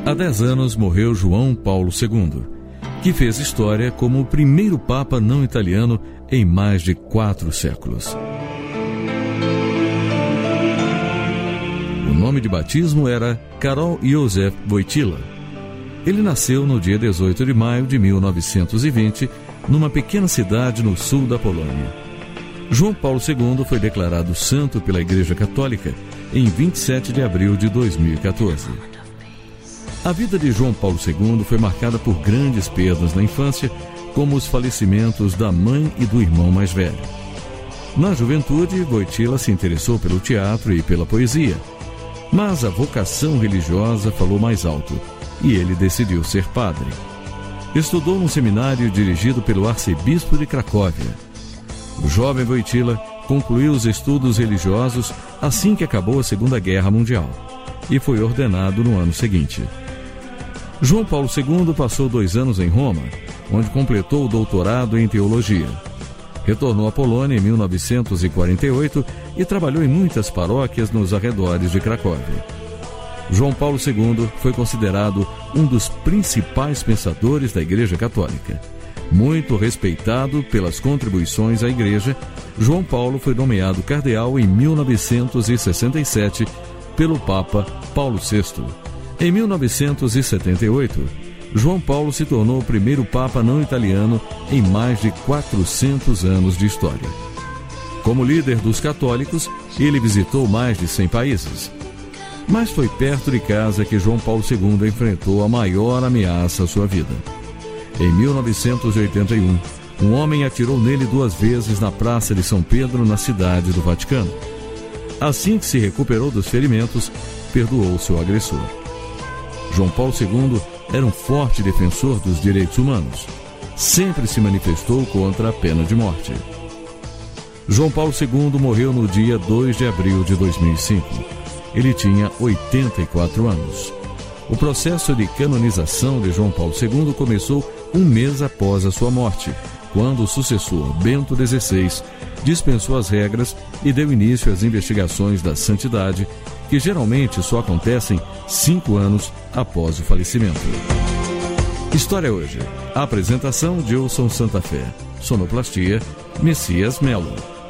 Há 10 anos morreu João Paulo II, que fez história como o primeiro Papa não italiano em mais de 4 séculos. O nome de batismo era Karol Józef Wojtyła. Ele nasceu no dia 18 de maio de 1920, numa pequena cidade no sul da Polônia. João Paulo II foi declarado santo pela Igreja Católica em 27 de abril de 2014. A vida de João Paulo II foi marcada por grandes perdas na infância, como os falecimentos da mãe e do irmão mais velho. Na juventude, Wojtyła se interessou pelo teatro e pela poesia, mas a vocação religiosa falou mais alto e ele decidiu ser padre. Estudou num seminário dirigido pelo arcebispo de Cracóvia. O jovem Wojtyła concluiu os estudos religiosos assim que acabou a Segunda Guerra Mundial e foi ordenado no ano seguinte. João Paulo II passou 2 anos em Roma, onde completou o doutorado em teologia. Retornou à Polônia em 1948 e trabalhou em muitas paróquias nos arredores de Cracóvia. João Paulo II foi considerado um dos principais pensadores da Igreja Católica. Muito respeitado pelas contribuições à Igreja, João Paulo foi nomeado cardeal em 1967 pelo Papa Paulo VI. Em 1978, João Paulo se tornou o primeiro Papa não italiano em mais de 400 anos de história. Como líder dos católicos, ele visitou mais de 100 países. Mas foi perto de casa que João Paulo II enfrentou a maior ameaça à sua vida. Em 1981, um homem atirou nele 2 vezes na Praça de São Pedro, na cidade do Vaticano. Assim que se recuperou dos ferimentos, perdoou seu agressor. João Paulo II era um forte defensor dos direitos humanos. Sempre se manifestou contra a pena de morte. João Paulo II morreu no dia 2 de abril de 2005. Ele tinha 84 anos. O processo de canonização de João Paulo II começou 1 mês após a sua morte, quando o sucessor, Bento XVI, dispensou as regras e deu início às investigações da santidade, que geralmente só acontecem 5 anos após o falecimento. História Hoje. A apresentação de Wilson Santa Fé. Sonoplastia, Messias Melo.